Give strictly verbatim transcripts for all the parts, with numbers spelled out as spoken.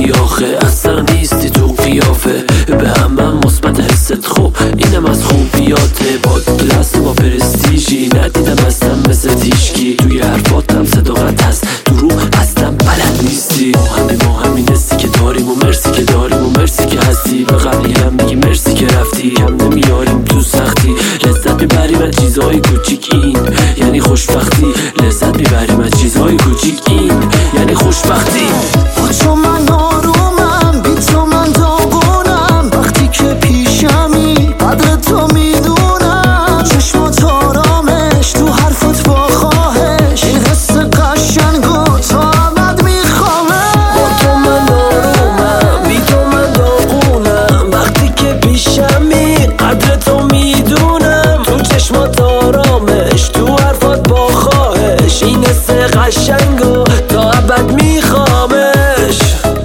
خوبی آخه اصلا نیستی تو قیافه به همم مثبت حست خوب اینم از خوبیاته با کلاس با پرستیژی ندیدم اصلا مثل تیشکی توی حرفاتم صداقت هست دروغ اصلا بلد نیستی ما همه ما همین حسی که داریم و مرسی که داریم و مرسی که هستی به قبلی هم میگی مرسی که رفتی کم نمیاریم تو سختی لذت میبریم از چیزهای کوچیک این یعنی خوشبختی لذت میبریم از چیزهای کوچیک این یعنی خوشبختی با تو من آرومم بی تو من داغونم وقتی که پیشمی قدر تو میدونم چشمات آرامش تو حرفت با خواهش این حس قشنگو تا ابد میخوامش با تو من آرومم بی تو من داغونم وقتی که پیشمی قدر تو میدونم تو چشمات آرامش تو حرفات با خواهش این حس قشنگو تا ابد میخوامش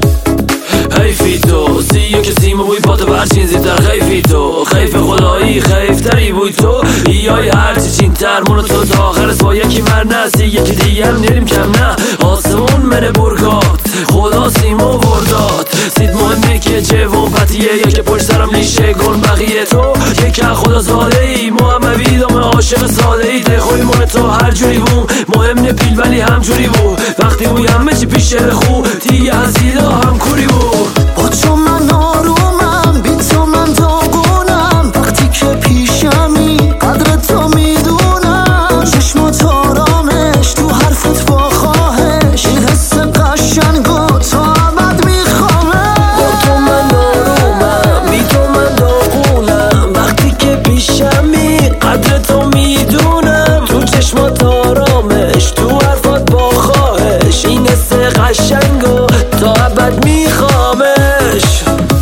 حیفی تو سیو که سیم بوی پاتو برچین زیدتر خیفی تو خیف خدایی خیفتری بوی تو ایای هرچی چین تر مونو تو تا آخر با یکی مرنسی یکی دیگه هم نریم کم نه آسمون منه برگات خدا سیمو برداد سید مهمه که جوون پتیه یکی پشت سرم لیشه گل بقیه تو یکی خدا زاده ای محمدی دامه عاشق ساده ای دخوی مونه تو هر جوری بوم مهم نه پیل ولی همجوری بود وقتی بوی همه چی پیشه خوب دیگه هزیدا هم کوری بود با تو من آرومم بی تو من داغونم وقتی که پیشمی قدر تو میدونم چشمات آرامش تو حرفت با خواهش این حس قشنگو تا ابد میخوامش با تو من آرومم بی تو من داغونم وقتی که پیشمی قدر تو میدونم تو چشمات آرامش تو حرفات با خواهش این حس قشنگو تا ابد میخوامش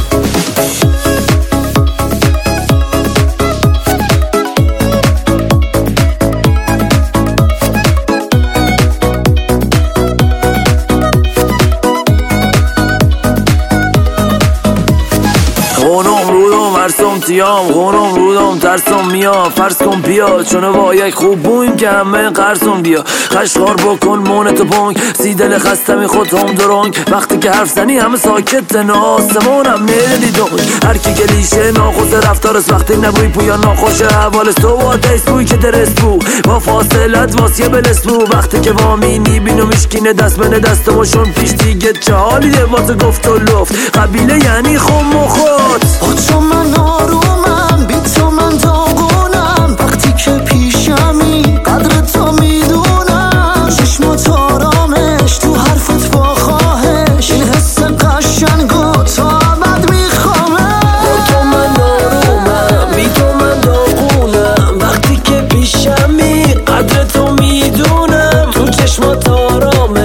خونم رودم ورسم تیام خونم رودم ترسم میام فرض کن بیا چونه با یک خوب بویم که همه قرصم بیا خشخار بکن مونتو پونگ سی دل خستمی خود هم درونگ وقتی که حرف زنی همه ساکت نه آسمون هم نیدی دونگ هر کی گلیشه ناخوش رفتارست وقتی نبوی پویا ناخوش حوالست تو با دیست بوی که درست بو با فاصلت واسیه بلست بو وقتی که وامینی بینو میشکینه دست بنه دستمشون پیش دیگه چه حالی ده واسه گفت و لفت قبیله یعنی خم و خود با تو من آرومم بی تو من داغونم وقتی که پیشمی قدر تو میدونم چشمات آرامش تو حرفت با خواهش این حس قشنگو تا ابد میخوامش با تو من آرومم بی تو من داغونم وقتی که پیشمی قدر تو میدونم تو چشمات آرامش